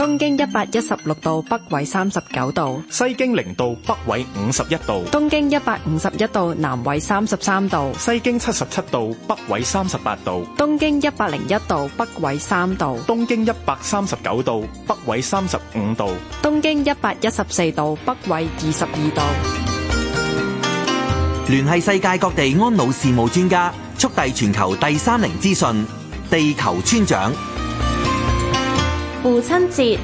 東經116度，北緯39度； 西經0度，北緯51度； 東經151度，南緯33度； 西經77度，北緯38度； 東經101度，北緯3度； 東經139度，北緯35度； 東經114度，北緯22度。 聯繫世界各地安老事務專家，速遞全球第30資訊。地球村長。 父親節，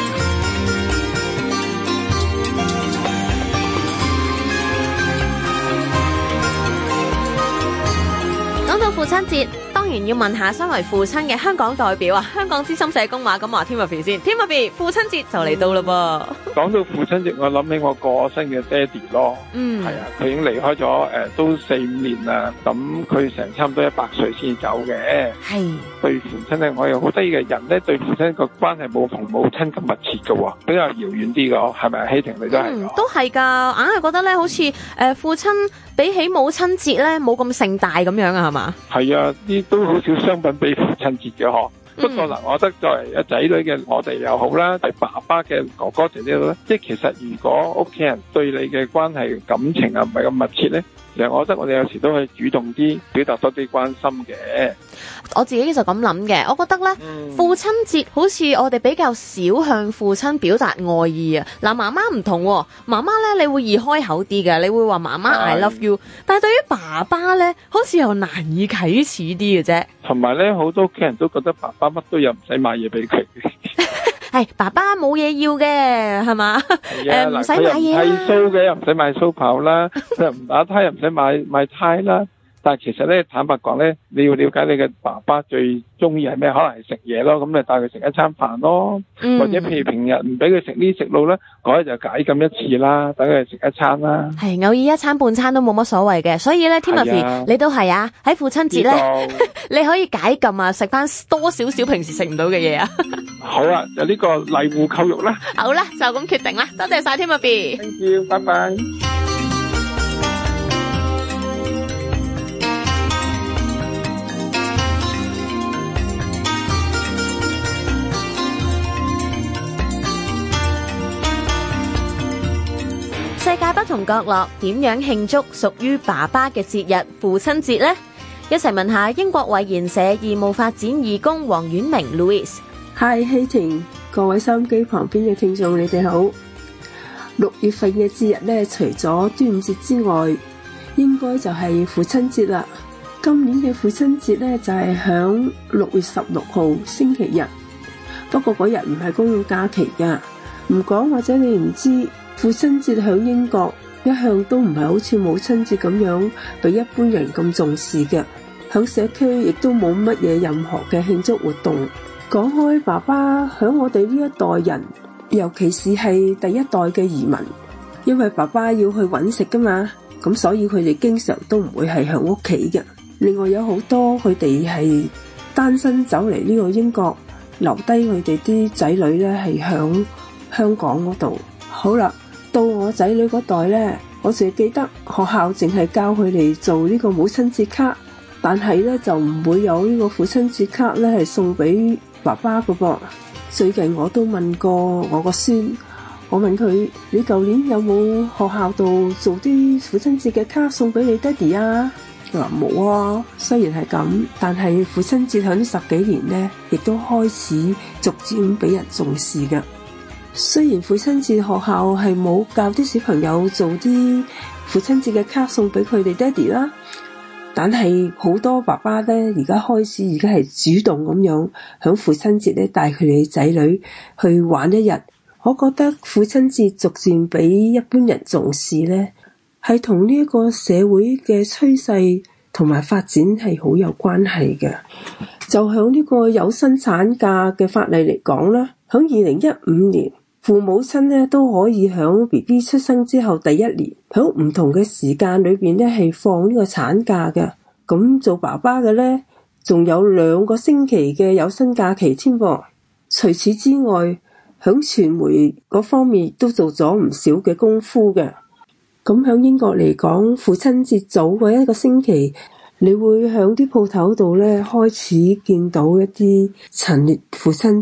講到父親節，當然要問下身為父親嘅香港代表啊，香港資深社工馬錦華 Timothy 先。Timothy，父親節就嚟到啦噃。 講到父親節，我諗起我過身嘅爹哋咯。係啊，佢已經離開咗都4-5年啦。咁佢成差唔多100歲先走嘅。係對父親咧，我有好得意嘅人咧，對父親個關係冇同母親咁密切嘅，比較遙遠啲嘅，係咪？希婷你都係都係㗎，硬係覺得咧，好似父親比起母親節咧冇咁盛大咁樣啊，係嘛？係啊，啲都好少商品俾父親節嘅嗬。不過嗱，我覺得作為一仔女嘅我哋又好啦，係爸爸嘅哥哥姐姐咧，即係其實如果屋企人對你嘅關係感情啊唔係咁密切咧，其實我覺得我哋有時都可以主動啲表達多啲關心嘅。我自己就咁諗嘅，我覺得咧，父親節好似我哋比較少向父親表達愛意啊。嗱，媽媽唔同喎，媽媽咧你會易開口啲嘅，你會話媽媽 I love you， 但係對於爸爸咧，好似又難以啟齒啲嘅啫。同埋咧，好多屋企人都覺得爸爸乜都有，唔使買嘢俾佢。係爸爸冇嘢要嘅，係嘛？唔使買嘢啦。剃鬚嘅又唔使買鬚刨啦，佢又唔打呔又唔使買呔啦。但係其實咧，坦白講咧，你要了解你嘅爸爸最中意係咩？可能係食嘢咯，咁你帶佢食一餐飯咯，或者譬如平日唔俾佢食呢食路咧，嗰日就解禁一次啦，等佢食一餐啦。係偶爾一餐半餐都冇乜所謂嘅，所以咧 Timothy 你都係啊，喺父親節咧，你可以解禁啊，食翻多少少平時食唔到嘅嘢啊。好啊，就呢個例戶扣肉啦。好啦，就咁決定啦，多謝晒 Timothy。Thank you，拜拜。世界不同角落點樣慶祝屬於爸爸嘅節日父親節呢？一齊問下英國衛研社義務發展義工黃婉明 Louis。Hi， 希婷，各位收音機旁邊嘅聽眾，你哋好。6月份嘅節日呢，除咗端午節之外，應該就係父親節啦。今年嘅父親節呢，就係響6月16號星期日，不過嗰日唔係公眾假期噶。唔講或者你唔知。父親節響英國一向都唔係好似母親節咁樣被一般人咁重視嘅，響社區亦都冇乜嘢任何嘅慶祝活動。講開爸爸響我哋呢一代人，尤其是係第一代嘅移民，因為爸爸要去搵食噶嘛，咁所以佢哋經常都唔會係響屋企嘅。另外有好多佢哋係單身走嚟呢個英國，留低佢哋啲仔女咧係響香港嗰度。好啦。到我仔女嗰代呢，我淨係記得學校淨係教佢哋做呢個母親節卡，但係呢就唔會有呢個父親節卡呢係送俾爸爸㗎噃。最近我都問過我個孫，我問佢：你舊年有冇學校度做啲父親節嘅卡送俾你爹哋啊？佢話冇啊。雖然係咁，但係父親節響呢10幾年呢，亦都開始逐漸俾人重視㗎。雖然父親節學校係冇教啲小朋友做啲父親節嘅卡送俾佢哋爹哋啦，但係好多爸爸咧而家開始係主動咁樣響父親節咧帶佢哋仔女去玩一日。我覺得父親節逐漸俾一般人重視咧，係同呢一個社會嘅趨勢同埋發展係好有關係嘅。就響呢個有薪產假嘅法例嚟講啦，響2015年。父母親咧都可以響 BB 出生之後第一年，響唔同嘅時間裏邊咧係放呢個產假嘅。咁做爸爸嘅咧，仲有2個星期嘅有薪假期添噃。除此之外，響傳媒嗰方面都做咗唔少嘅功夫嘅。咁響英國嚟講，父親節早過1個星期，你會響啲鋪頭度咧開始見到一啲陳列父親節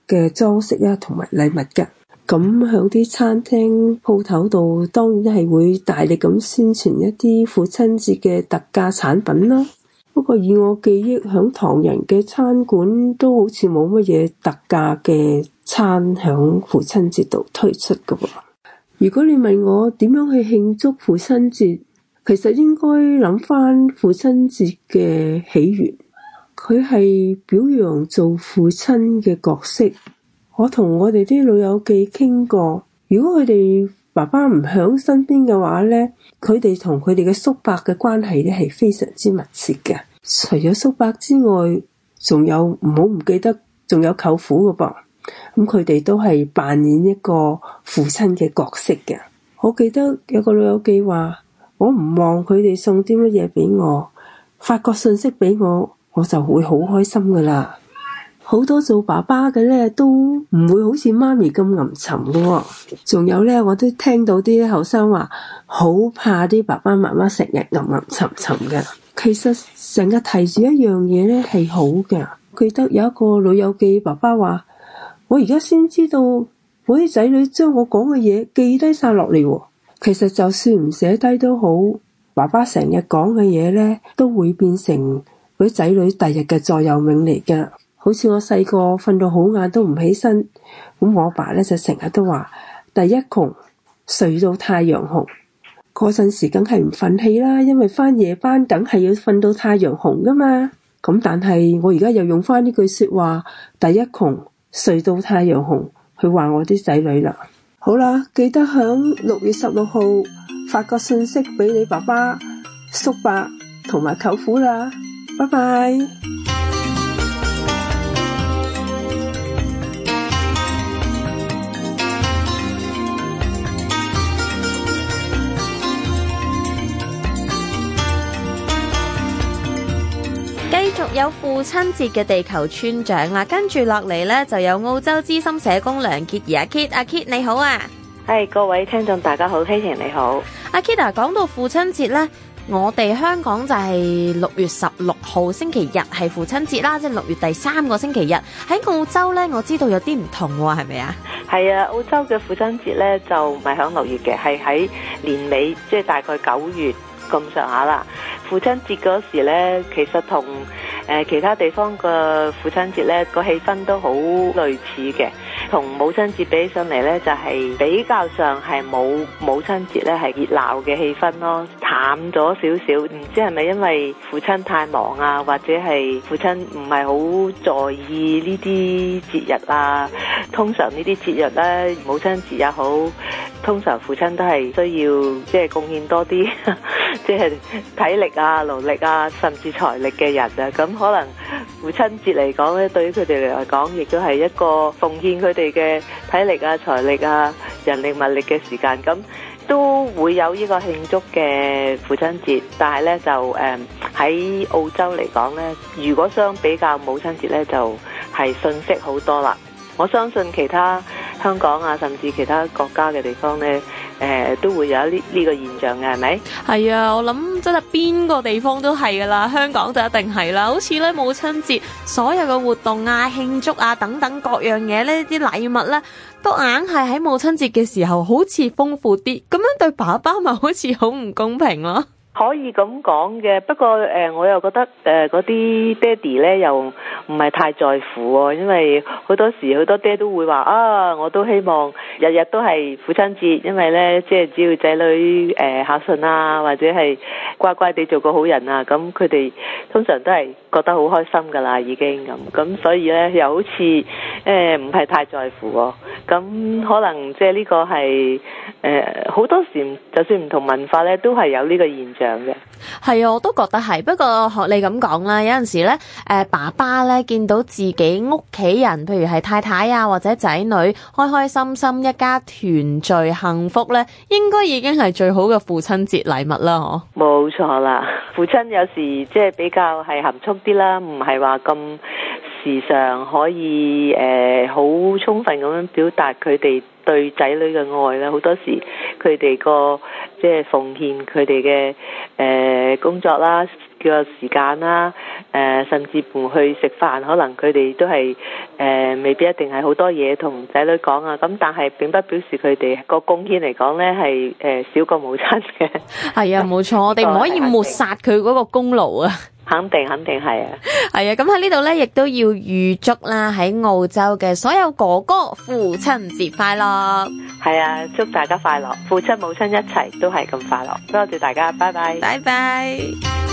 嘅裝飾啊同埋禮物㗎。咁響啲餐廳鋪頭度當然係會大力咁宣傳一啲父親節嘅特價產品啦。不過以我記憶，響唐人嘅餐館都好似冇乜嘢特價嘅餐響父親節度推出㗎喎。如果你問我點樣去慶祝父親節，其實應該諗翻父親節嘅起源，佢係表揚做父親嘅角色。我同我哋啲老友記傾過，如果佢哋爸爸唔響身邊嘅話呢，佢哋同佢哋嘅叔伯嘅關係呢係非常之密切嘅。除咗叔伯之外，仲有唔好唔記得，仲有舅父㗎噃。咁佢哋都係扮演一個父親嘅角色嘅。我記得有個老友記話，我唔望佢哋送啲乜嘢俾我，發個信息俾我，我就會好開心噶啦。好多做爸爸嘅咧，都唔會好似媽咪咁陰沉嘅。仲有咧，我都聽到啲後生話，好怕啲爸爸媽媽成日陰沉沉嘅。其實成日提住一樣嘢咧係好嘅。記得有一個老友記爸爸話，我而家先知道我啲仔女將我講嘅嘢記低晒落嚟。其實就算唔寫低都好，爸爸成日講嘅嘢咧，都會變成嗰啲仔女第日嘅座右銘嚟㗎。好似我細個瞓到好晏都唔起身，咁我爸咧就成日都話，第一窮睡到太陽紅。嗰陣時梗係唔忿氣啦，因為返夜班梗係要瞓到太陽紅㗎嘛。咁但係我而家又用返呢句說話，第一窮睡到太陽紅，去話我啲仔女啦。好啦，記得響6月16號發個信息俾你爸爸、叔伯同埋舅父啦。拜拜。 繼續有父親節嘅地球村長啦，跟住落嚟呢，就有澳洲資深社工梁潔儀阿 Kit， 阿 Kit 你好啊。 係，各位聽眾大家好，希晴你好。 阿 Kit 啊，講到父親節呢，我哋香港就係6月16號星期日係父親節啦，即係6月第3個星期日。喺澳洲呢，我知道有啲唔同喎，係咪啊？ 係啊，澳洲嘅父親節呢，就唔係響6月嘅，係喺年尾，即係大概9月咁上下啦。父親節嗰時呢，其實同其他地方嘅父親節呢個氣氛都好類似嘅，同母親節比起上嚟呢，就係比較上係冇母親節呢係熱鬧嘅氣氛咯，淡咗少少。唔知係咪因為父親太忙啊，或者係父親唔係好在意呢啲節日啊？通常呢啲節日呢，母親節也好，通常父親都係需要即係貢獻多啲，即係體力啊、勞力啊，甚至財力嘅人啊。咁可能父親節嚟講咧，對於佢哋嚟講，亦都係一個奉獻佢哋嘅體力啊、財力啊、人力物力嘅時間。咁都會有呢個慶祝嘅父親節，但係咧就喺澳洲嚟講咧，如果相比較母親節咧，就係遜色好多啦。我相信其他香港啊，甚至其他國家嘅地方咧，都會有呢個現象嘅，係咪？係啊，我諗真係邊個地方都係噶啦，香港就一定係啦。好似咧母親節所有嘅活動啊、慶祝啊等等各樣嘢呢，啲禮物咧都硬係喺母親節嘅時候好似豐富啲，咁樣對爸爸咪好似好唔公平咯。 可以咁講嘅，不過我又覺得嗰啲爹哋咧又唔係太在乎喎，因為好多時好多爹都會話啊，我都希望日日都係父親節，因為咧即係只要仔女孝順啊，或者係乖乖地做個好人啊，咁佢哋通常都係覺得好開心噶啦，已經咁所以咧又好似唔係太在乎喎，咁可能即係呢個係好多時就算唔同文化咧，都係有呢個現象。 係啊，我都覺得係。不過學你咁講啦，有陣時咧，爸爸咧見到自己屋企人，譬如係太太啊或者仔女開開心心，一家團聚幸福咧，應該已經係最好嘅父親節禮物啦，嗬？冇錯啦，父親有時即係比較係含蓄啲啦，唔係話咁時上可以好充分咁樣表達佢哋對仔女嘅愛啦。好多時佢哋個即係奉獻佢哋嘅工作啦，個時間啦，甚至乎去食飯，可能佢哋都係未必一定係好多嘢同仔女講啊。咁但係並不表示佢哋個貢獻嚟講咧係少過母親嘅。 係啊，冇錯，我哋唔可以抹殺佢嗰個功勞啊。 肯定係啊， 係啊，咁喺呢度咧，亦都要預祝啦喺澳洲嘅所有哥哥父親節快樂。 係啊，祝大家快樂，父親母親一齊都係咁快樂。多謝大家，拜拜， 拜拜。